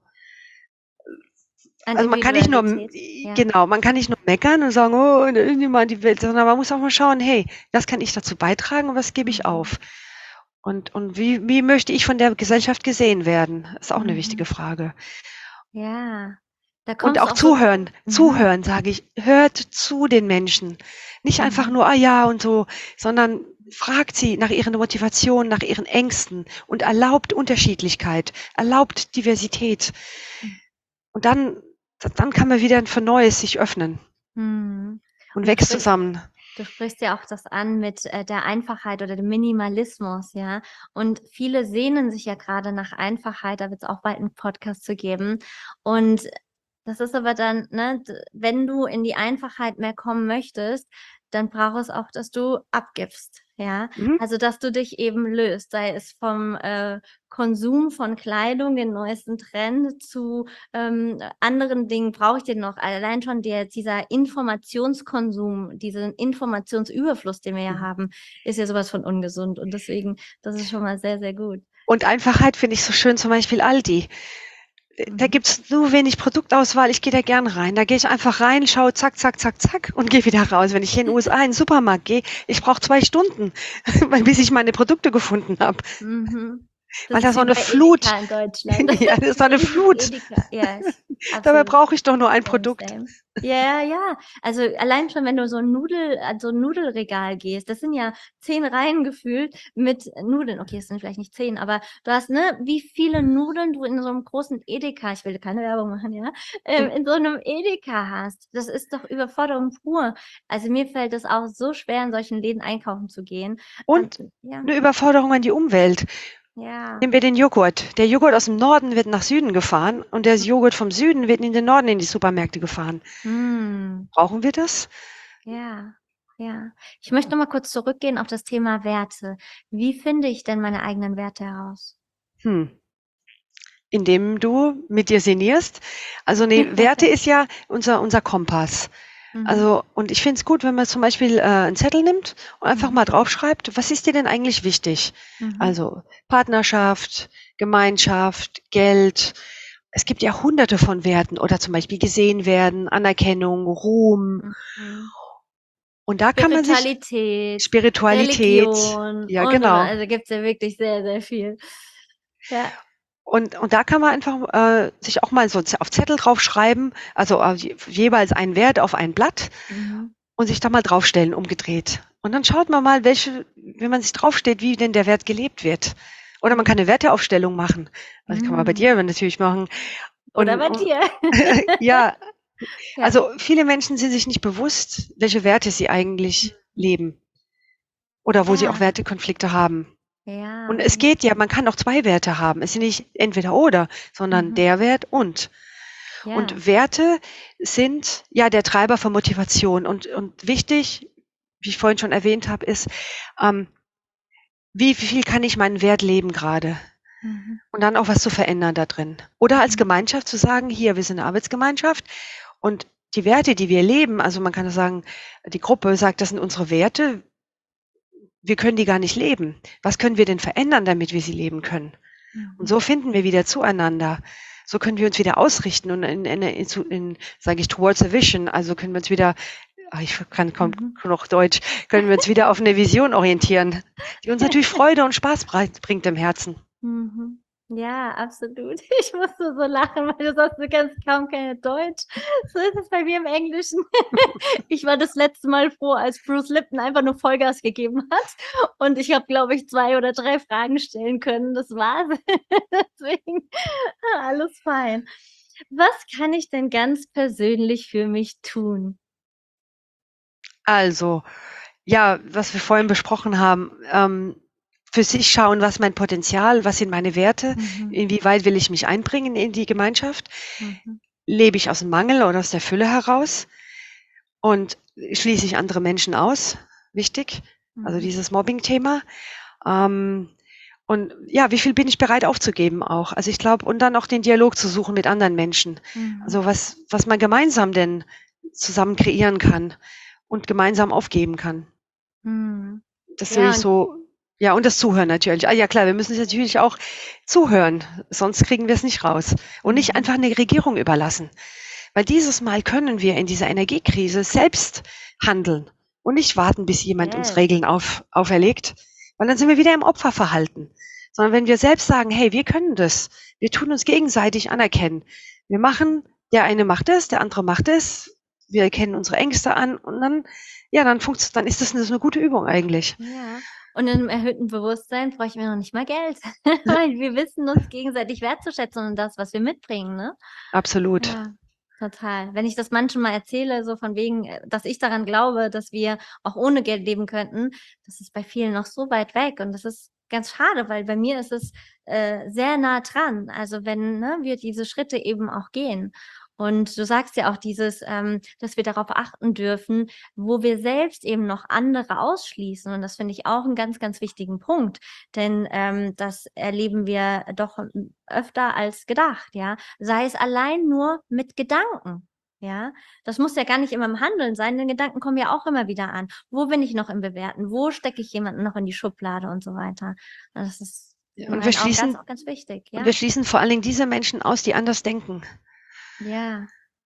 An also man kann nicht nur, Individualität, ja. genau, man kann nicht nur meckern und sagen, oh, niemand die Welt, sondern man muss auch mal schauen, hey, was kann ich dazu beitragen und was gebe ich Mhm. auf? Und, und wie, wie möchte ich von der Gesellschaft gesehen werden? Ist auch eine wichtige Mhm. Frage. Ja, da Und kommst du auch auch so. zuhören, Mhm. zuhören, sage ich, hört zu den Menschen. Nicht einfach Mhm. nur, ah ja und so, sondern fragt sie nach ihren Motivationen, nach ihren Ängsten und erlaubt Unterschiedlichkeit, erlaubt Diversität. Mhm. Und dann, dann kann man wieder für Neues sich öffnen Mhm. und Und du wächst sprichst zusammen. Du sprichst ja auch das an mit äh, der Einfachheit oder dem Minimalismus, ja. Und viele sehnen sich ja gerade nach Einfachheit, da wird es auch bald einen Podcast zu geben. Und das ist aber dann, ne, d- wenn du in die Einfachheit mehr kommen möchtest, dann braucht es auch, dass du abgibst, ja. Mhm. Also, dass du dich eben löst, sei es vom äh, Konsum von Kleidung, den neuesten Trend zu ähm, anderen Dingen brauche ich den noch. Allein schon der, dieser Informationskonsum, diesen Informationsüberfluss, den wir ja Mhm. haben, ist ja sowas von ungesund. Und deswegen, das ist schon mal sehr, sehr gut. Und Einfachheit finde ich so schön, zum Beispiel Aldi. Da Mhm. gibt's so wenig Produktauswahl, ich gehe da gern rein. Da gehe ich einfach rein, schaue zack, zack, zack, zack und gehe wieder raus. Wenn ich hier in den U S A in den Supermarkt gehe, ich brauche zwei Stunden, bis ich meine Produkte gefunden habe. Mhm. Weil Das da ist so wie eine bei Flut, Edeka in Deutschland. ja, das ist so So eine ähnlich wie Flut. Edeka. Yes, Dabei absolut. brauche ich doch nur ein Same, Produkt. same. Ja, ja. Also allein schon, wenn du so ein Nudel, an so ein Nudelregal gehst, das sind ja zehn Reihen gefüllt mit Nudeln. Okay, es sind vielleicht nicht zehn, aber du hast, ne, wie viele Nudeln du in so einem großen Edeka, ich will keine Werbung machen, ja, ähm, in so einem Edeka hast. Das ist doch Überforderung pur. Also mir fällt es auch so schwer, in solchen Läden einkaufen zu gehen. Ähm, Und ja, eine Überforderung an die Umwelt. ja. Nehmen wir den Joghurt. Der Joghurt aus dem Norden wird nach Süden gefahren und der Joghurt vom Süden wird in den Norden in die Supermärkte gefahren. Hm. Brauchen wir das? Ja, ja. Ich möchte noch mal kurz zurückgehen auf das Thema Werte. Wie finde ich denn meine eigenen Werte heraus? Hm. Indem du mit dir sinnierst. Also ne, Werte ist ja unser, unser Kompass. Mhm. Also, und ich finde es gut, wenn man zum Beispiel äh, einen Zettel nimmt und einfach Mhm. mal draufschreibt, was ist dir denn eigentlich wichtig? Mhm. Also Partnerschaft, Gemeinschaft, Geld. Es gibt ja hunderte von Werten oder zum Beispiel gesehen werden, Anerkennung, Ruhm. Mhm. Und da kann man sich Spiritualität, Spiritualität, Religion ja und, und, und. genau. Also gibt's ja wirklich sehr, sehr viel. Ja. Und, und da kann man einfach äh, sich auch mal so auf Zettel draufschreiben, also äh, je- jeweils einen Wert auf ein Blatt Mhm. und sich da mal draufstellen, umgedreht. Und dann schaut man mal, welche, wenn man sich draufsteht, wie denn der Wert gelebt wird. Oder man kann eine Werteaufstellung machen. Also kann man bei Mhm. dir natürlich machen. Oder Und, bei und dir. ja, Ja. also viele Menschen sind sich nicht bewusst, welche Werte sie eigentlich leben. Oder wo sie auch Ja. Wertekonflikte haben. Ja. Und es geht ja, man kann auch zwei Werte haben. Es ist nicht entweder oder, sondern Mhm. der Wert und. Ja. Und Werte sind ja der Treiber für Motivation. Und, und wichtig, wie ich vorhin schon erwähnt habe, ist, ähm, wie viel kann ich meinen Wert leben gerade? Mhm. Und dann auch was zu verändern da drin. Oder als Mhm. Gemeinschaft zu sagen, hier, wir sind eine Arbeitsgemeinschaft und die Werte, die wir leben, also man kann sagen, die Gruppe sagt, das sind unsere Werte, wir können die gar nicht leben. Was können wir denn verändern, damit wir sie leben können? Und Mhm. so finden wir wieder zueinander. So können wir uns wieder ausrichten und in, in, in, in sage ich, towards a vision, also können wir uns wieder, ach, ich kann kaum Mhm. noch Deutsch, können wir uns wieder auf eine Vision orientieren, die uns natürlich Freude und Spaß bringt im Herzen. Mhm. Ja, absolut. Ich musste so lachen, weil du sagst, du kannst kaum kein Deutsch. So ist es bei mir im Englischen. Ich war das letzte Mal froh, als Bruce Lipton einfach nur Vollgas gegeben hat. Und ich habe, glaube ich, zwei oder drei Fragen stellen können. Das war's. Deswegen alles fein. Was kann ich denn ganz persönlich für mich tun? Also, ja, was wir vorhin besprochen haben, ähm, für sich schauen, was mein Potenzial, was sind meine Werte, Mhm. inwieweit will ich mich einbringen in die Gemeinschaft. Mhm. lebe ich aus dem Mangel oder aus der Fülle heraus und schließe ich andere Menschen aus? Wichtig. Also Mhm. dieses Mobbing-Thema. Ähm, und ja, wie viel bin ich bereit aufzugeben auch? Also ich glaube, und dann auch den Dialog zu suchen mit anderen Menschen. Mhm. Also was, was man gemeinsam denn zusammen kreieren kann und gemeinsam aufgeben kann. Mhm. Das Ja, würde ich und so, ja, und das Zuhören natürlich. Ah ja, klar, wir müssen es natürlich auch zuhören, sonst kriegen wir es nicht raus. Und nicht Mhm. einfach eine Regierung überlassen. Weil dieses Mal können wir in dieser Energiekrise selbst handeln und nicht warten, bis jemand uns yes. Regeln auf, auferlegt, weil dann sind wir wieder im Opferverhalten. Sondern wenn wir selbst sagen, hey, wir können das, wir tun uns gegenseitig anerkennen. Wir machen, der eine macht das, der andere macht das, wir erkennen unsere Ängste an und dann, ja, dann funktioniert, dann ist das eine, so eine gute Übung eigentlich. Ja, und in 'nem erhöhten Bewusstsein bräuchten wir noch nicht mal Geld, weil wir wissen uns gegenseitig wertzuschätzen und das, was wir mitbringen, ne? Absolut. Ja, total. Wenn ich das manchen mal erzähle, so von wegen, äh, dass ich daran glaube, dass wir auch ohne Geld leben könnten, das ist bei vielen noch so weit weg und das ist ganz schade, weil bei mir ist es, äh, sehr nah dran. Also, wenn, ne, wir diese Schritte eben auch gehen. Und du sagst ja auch dieses, ähm, dass wir darauf achten dürfen, wo wir selbst eben noch andere ausschließen. Und das finde ich auch 'n ganz, ganz wichtigen Punkt, denn, ähm, das erleben wir doch m öfter als gedacht, ja? Sei es allein nur mit Gedanken, ja? Das muss ja gar nicht immer im Handeln sein, denn Gedanken kommen ja auch immer wieder an. Wo bin ich noch im Bewerten? Wo stecke ich jemanden noch in die Schublade und so weiter? Das ist in Und wir meinen Augen ganz, schließen, auch ganz wichtig, und wir ja. schließen vor allen Dingen diese Menschen aus, die anders denken Ja.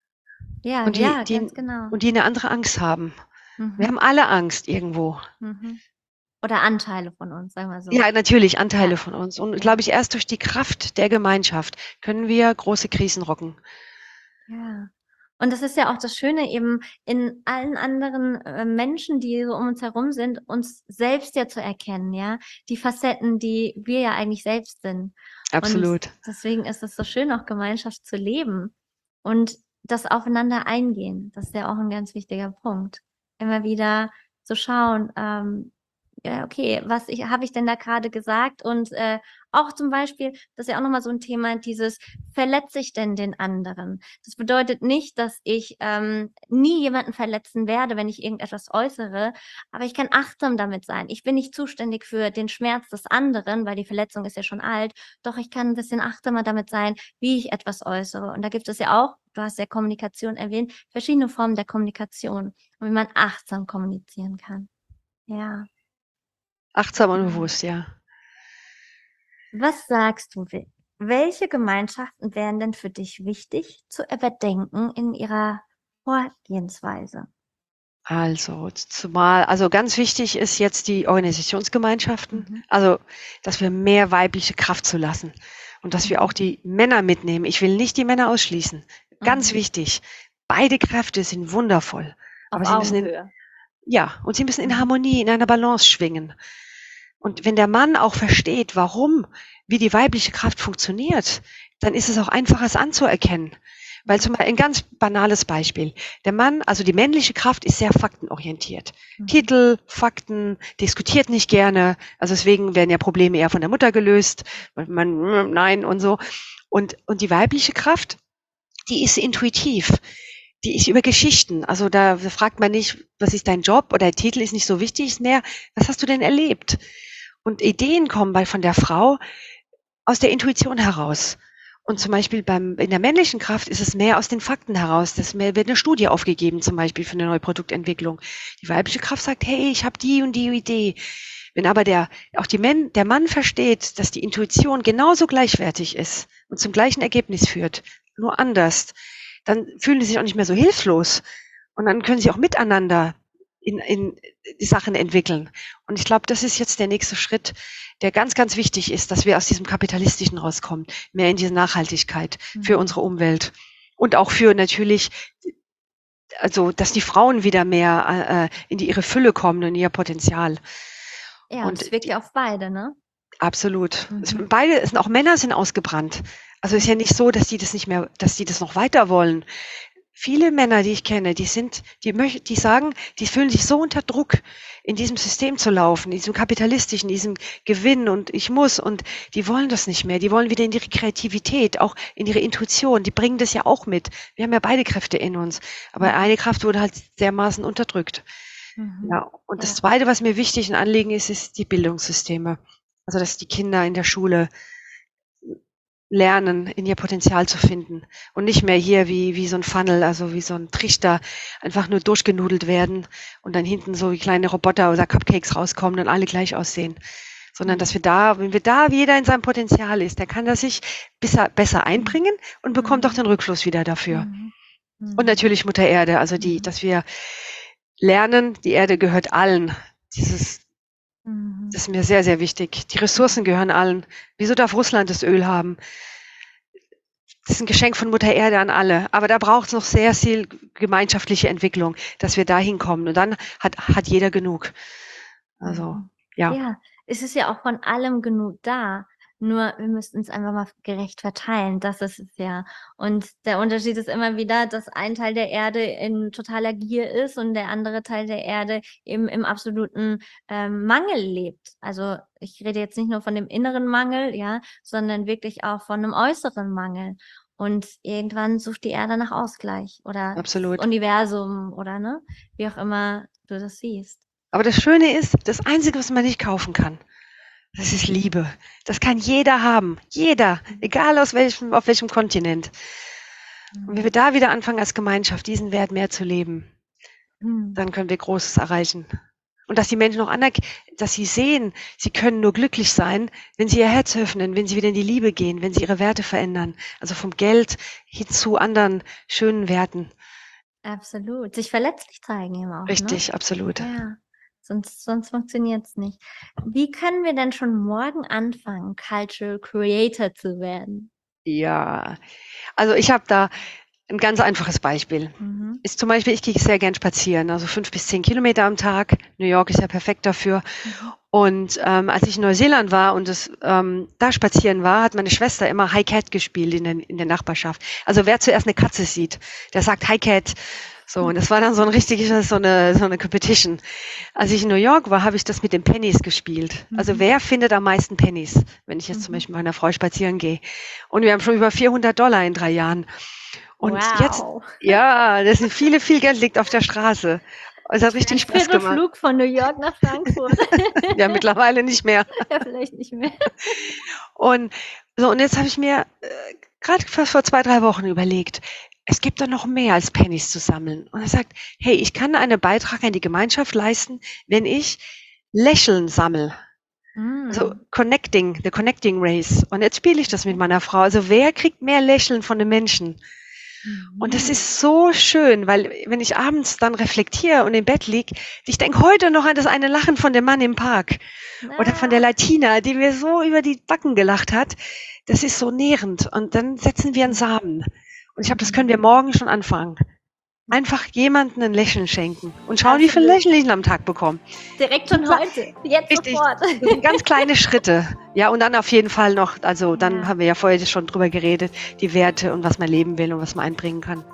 Ja, und die, ja, die, ganz genau. und die eine andere Angst haben. Wir Mhm. haben alle Angst irgendwo. Mhm. Oder Anteile von uns, sagen wir so. Ja, natürlich, Anteile Ja. von uns. Und Ja. glaube ich, erst durch die Kraft der Gemeinschaft können wir große Krisen rocken. Ja. Und das ist ja auch das Schöne eben in allen anderen, äh, Menschen, die so um uns herum sind, uns selbst ja zu erkennen, ja? Die Facetten, die wir ja eigentlich selbst sind. Und Absolut. deswegen ist es so schön, auch Gemeinschaft zu leben und das Aufeinander eingehen. Das ist ja auch 'n ganz wichtiger Punkt. Immer wieder zu schauen, ähm, ja, okay, was ich habe ich denn da grade gesagt? Und, äh, auch zum Beispiel, das ist ja auch noch mal so 'n Thema, dieses: Verletze ich denn den anderen? Das bedeutet nicht, dass ich, ähm, nie jemanden verletzen werde, wenn ich irgendetwas äußere, aber ich kann achtsam damit sein. Ich bin nicht zuständig für den Schmerz des anderen, weil die Verletzung ist ja schon alt, doch ich kann 'n bisschen achtsamer damit sein, wie ich etwas äußere. Und da gibt es ja auch, du hast ja Kommunikation erwähnt, verschiedene Formen der Kommunikation und wie man achtsam kommunizieren kann. Ja. Achtsam und Mhm. bewusst, ja. Was sagst du, we welche Gemeinschaften wären denn für dich wichtig zu überdenken in ihrer Vorgehensweise? Also, z zumal also ganz wichtig ist jetzt die Organisationsgemeinschaften, Mhm. also, dass wir mehr weibliche Kraft zulassen und dass wir auch Mhm. die Männer mitnehmen. Ich will nicht die Männer ausschließen. Ganz Mhm. wichtig. Beide Kräfte sind wundervoll, Auf aber sie müssen in Augenhöhe. ja, und sie müssen in Mhm. Harmonie, in einer Balance schwingen. Und wenn der Mann auch versteht, warum, wie die weibliche Kraft funktioniert, dann ist es auch einfacher, es anzuerkennen. Weil zum Beispiel ein ganz banales Beispiel. Der Mann, also die männliche Kraft ist sehr faktenorientiert. Mhm. Titel, Fakten, diskutiert nicht gerne. Also deswegen werden ja Probleme eher von der Mutter gelöst. weil Man, nein und so. Und, und die weibliche Kraft, die ist intuitiv. Die ist über Geschichten. Also da fragt man nicht, was ist dein Job oder der Titel ist nicht so wichtig, ist mehr, was hast du denn erlebt? Und Ideen kommen bei von der Frau aus der Intuition heraus. Und zum Beispiel beim, in der männlichen Kraft ist es mehr aus den Fakten heraus. Das mehr, wird eine Studie aufgegeben, zum Beispiel für eine neue Produktentwicklung. Die weibliche Kraft sagt, hey, ich habe die und die Idee. Wenn aber der, auch die Män, der Mann versteht, dass die Intuition genauso gleichwertig ist und zum gleichen Ergebnis führt, nur anders, dann fühlen sie sich auch nicht mehr so hilflos. Und dann können sie auch miteinander in, in die Sachen entwickeln. Und ich glaube, das ist jetzt der nächste Schritt, der ganz, ganz wichtig ist, dass wir aus diesem Kapitalistischen rauskommen, mehr in diese Nachhaltigkeit für Mhm. unsere Umwelt und auch für natürlich, also dass die Frauen wieder mehr äh, in die, ihre Fülle kommen und in ihr Potenzial. Ja, und Und es wirkt die, ja auf beide, ne? absolut. Es, Mhm. beide, es sind auch Männer sind ausgebrannt. Also ist ja nicht so, dass die das nicht mehr, dass die das noch weiter wollen. viele Männer, die ich kenne, die sind, die möchten, die sagen, die fühlen sich so unter Druck, in diesem System zu laufen, in diesem kapitalistischen, diesem Gewinn und ich muss und die wollen das nicht mehr. Die wollen wieder in ihre Kreativität, auch in ihre Intuition. Die bringen das ja auch mit. Wir haben ja beide Kräfte in uns, aber eine Kraft wurde halt dermaßen unterdrückt. Mhm. Ja, und das Ja. Zweite, was mir wichtig ein Anliegen ist, ist die Bildungssysteme. Also, dass die Kinder in der Schule lernen, in ihr Potenzial zu finden und nicht mehr hier wie wie so ein Funnel, also wie so ein Trichter, einfach nur durchgenudelt werden und dann hinten so wie kleine Roboter oder Cupcakes rauskommen und alle gleich aussehen. Sondern dass wir da wenn wir da jeder in seinem Potenzial ist, der kann das sich besser besser einbringen und bekommt auch den Rückfluss wieder dafür. Mhm. Und Mhm. natürlich Mutter Erde, also die Mhm. dass wir lernen, die Erde gehört allen. Dieses Mhm. das ist mir sehr, sehr wichtig. Die Ressourcen gehören allen. Wieso darf Russland das Öl haben? Das ist ein Geschenk von Mutter Erde an alle. Aber da braucht es noch sehr viel gemeinschaftliche Entwicklung, dass wir da hinkommen. Und dann hat, hat jeder genug. Also, Mhm. ja, Ja, es ist ja auch von allem genug da. Nur wir müssten es einfach mal gerecht verteilen. Das ist es ja. Und der Unterschied ist immer wieder, dass ein Teil der Erde in totaler Gier ist und der andere Teil der Erde eben im absoluten ähm, Mangel lebt. Also ich rede jetzt nicht nur von dem inneren Mangel, ja, sondern wirklich auch von einem äußeren Mangel. Und irgendwann sucht die Erde nach Ausgleich oder das absolut. Universum oder ne, wie auch immer du das siehst. Aber das Schöne ist, das Einzige, was man nicht kaufen kann, das ist Liebe. Das kann jeder haben. Jeder. Egal aus welchem, auf welchem Kontinent. Und wenn wir da wieder anfangen, als Gemeinschaft diesen Wert mehr zu leben, Mhm. dann können wir Großes erreichen. Und dass die Menschen auch anerkennen, dass sie sehen, sie können nur glücklich sein, wenn sie ihr Herz öffnen, wenn sie wieder in die Liebe gehen, wenn sie ihre Werte verändern. Also vom Geld hin zu anderen schönen Werten. Absolut. Sich verletzlich zeigen eben auch, ne? Richtig, absolut. Ja, sonst sonst funktioniert's nicht. Wie können wir denn schon morgen anfangen, Cultural Creator zu werden? Ja, also ich habe da ein ganz einfaches Beispiel. Mhm. Ist zum Beispiel, ich gehe sehr gern spazieren, also fünf bis zehn Kilometer am Tag. New York ist ja perfekt dafür. Mhm. Und ähm, als ich in Neuseeland war und es, ähm, da spazieren war, hat meine Schwester immer Hi Cat gespielt in der, in der Nachbarschaft. Also wer zuerst eine Katze sieht, der sagt Hi Cat. So, und das war dann so ein richtiges, so eine, so eine Competition. Als ich in New York war, habe ich das mit den Pennies gespielt. Also Mhm. wer findet am meisten Pennies, wenn ich jetzt zum Mhm. Beispiel mit meiner Frau spazieren gehe? Und wir haben schon über vierhundert Dollar in drei Jahren. Und jetzt, Wow. ja, das sind viele, viel Geld liegt auf der Straße. Es hat richtig Ein Spaß gemacht. Viertelflug von New York nach Frankfurt. Ja, mittlerweile nicht mehr. Ja, vielleicht nicht mehr. Und so, und jetzt habe ich mir äh, gerade fast vor zwei, drei Wochen überlegt, es gibt doch noch mehr als Pennies zu sammeln. Und er sagt, hey, ich kann einen Beitrag an die Gemeinschaft leisten, wenn ich Lächeln sammle. Also Mhm. Connecting, the Connecting Race. Und jetzt spiele ich das mit meiner Frau. Also wer kriegt mehr Lächeln von den Menschen? Und das Mhm. ist so schön, weil wenn ich abends dann reflektiere und im Bett liege, ich denke heute noch an das eine Lachen von dem Mann im Park oder von der Ah. Latina, die mir so über die Backen gelacht hat. Das ist so nährend. Und dann setzen wir einen Samen. Und ich glaube, das können wir morgen schon anfangen. Einfach jemandem ein Lächeln schenken und schauen, wie viele Absolut. Lächeln ich am Tag bekomme. Direkt schon heute. Jetzt Richtig. sofort. Das sind ganz kleine Schritte. Ja, und dann auf jeden Fall noch, also dann Ja. haben wir ja vorher schon drüber geredet, die Werte und was man leben will und was man einbringen kann.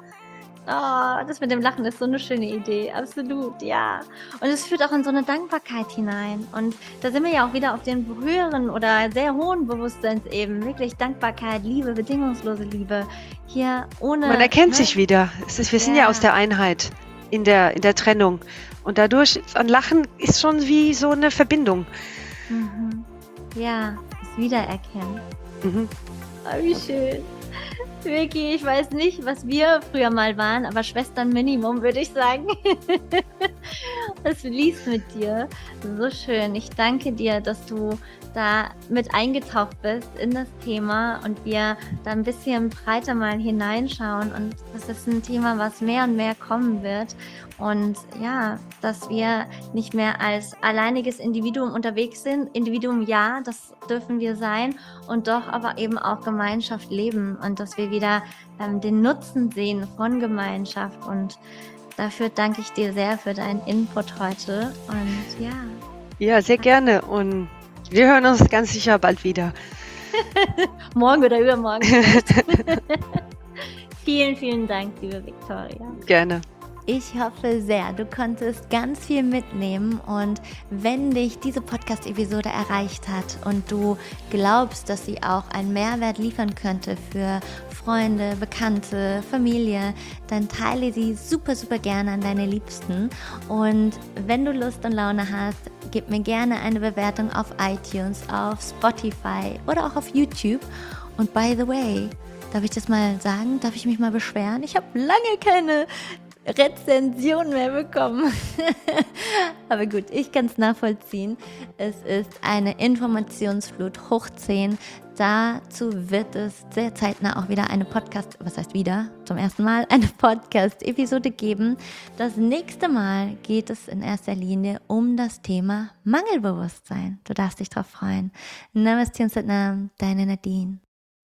Oh, das mit dem Lachen ist so eine schöne Idee. Absolut, ja. Und es führt auch in so eine Dankbarkeit hinein. Und da sind wir ja auch wieder auf den höheren oder sehr hohen Bewusstseinsebenen. Wirklich Dankbarkeit, Liebe, bedingungslose Liebe. Hier ohne. Man erkennt ne? sich wieder. Es ist, wir sind ja Ja. aus der Einheit, in der, in der Trennung. Und dadurch, ein Lachen ist schon wie so eine Verbindung. Mhm. Ja, das Wiedererkennen. Mhm. Oh, wie schön. Vicky, ich weiß nicht, was wir früher mal waren, aber Schwestern Minimum, würde ich sagen. Es liest mit dir. So schön. Ich danke dir, dass du da mit eingetaucht bist in das Thema und wir da ein bisschen breiter mal hineinschauen. Und das ist ein Thema, was mehr und mehr kommen wird. Und ja, dass wir nicht mehr als alleiniges Individuum unterwegs sind. Individuum, ja, das dürfen wir sein. Und doch aber eben auch Gemeinschaft leben. Und dass wir wieder ähm, den Nutzen sehen von Gemeinschaft. Und dafür danke ich dir sehr für deinen Input heute. Und ja. Ja, sehr gerne. Und wir hören uns ganz sicher bald wieder. Morgen oder übermorgen. Vielen, vielen Dank, liebe Victoria. Gerne. Ich hoffe sehr, du konntest ganz viel mitnehmen und wenn dich diese Podcast-Episode erreicht hat und du glaubst, dass sie auch einen Mehrwert liefern könnte für Freunde, Bekannte, Familie, dann teile sie super, super gerne an deine Liebsten und wenn du Lust und Laune hast, gib mir gerne eine Bewertung auf iTunes, auf Spotify oder auch auf YouTube und by the way, darf ich das mal sagen? Darf ich mich mal beschweren? Ich habe lange keine Rezension mehr bekommen. Aber gut, ich kann es nachvollziehen. Es ist eine Informationsflut hoch zehn. Dazu wird es sehr zeitnah auch wieder eine Podcast, was heißt wieder, zum ersten Mal eine Podcast-Episode geben. Das nächste Mal geht es in erster Linie um das Thema Mangelbewusstsein. Du darfst dich drauf freuen. Namaste und Satnam, deine Nadine.